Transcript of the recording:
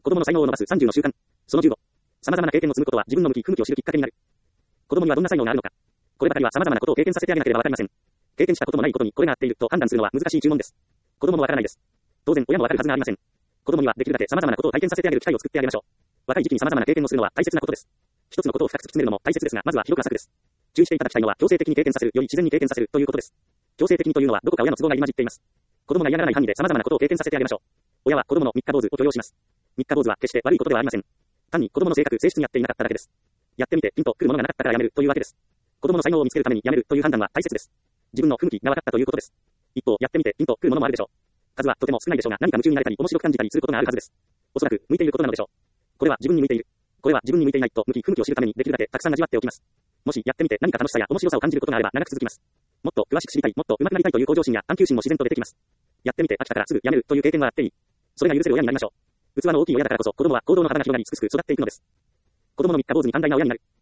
子供の才能を伸ばす30の習慣。その15。様々な経験を積むことは自分の向き不向きを知るきっかけになる。子供にはどんな才能があるのか。こればかりは様々なことを経験させてあげなければわかりません。経験したこともないことにこれが合っていると判断するのは難しい注文です。子供もわからないです。当然親もわかるはずがありません。子供にはできるだけ様々なことを体験させてあげる機会を作ってあげましょう。若い時期に様々な経験をするのは大切なことです。一つのことを深く突き詰めるのも大切ですが、まずは広く浅くです。注意していただきたいのは強制的に経験させるより自然に経験させるということです。強制的にというのはどこか親の都合が入り混じっています。子供が嫌がらない範囲で様々なことを経験させてあげましょう。親は子供の三日坊主を許容します。三日坊主は決して悪いことではありません。単に子供の性格、性質に合っていなかっただけです。やってみてピンと来るものがなかったからやめるというわけです。子供の才能を見つけるためにやめるという判断は大切です。自分の不向きが分かったということです。一方、やってみてピンと来るものもあるでしょう。数はとても少ないでしょうが、何か夢中になれたり面白く感じたりすることがあるはずです。おそらく向いていることなのでしょう。これは自分に向いている。これは自分に向いていないと向き不向きを知るためにできるだけたくさん味わっておきます。もしやってみて何か楽しさや面白さを感じることがあれば長く続きます。もっと詳しく知りたい、もっと上手くなりたいという向上心や探求心も自然と出てきます。やってみて飽きたからすぐやめるという経験はあっていい。それが許せる親になりましょう。器の大きい親だからこそ子供は行動の幅が広がりすくすく育っていくのです。子供の三日坊主に寛大な親になる。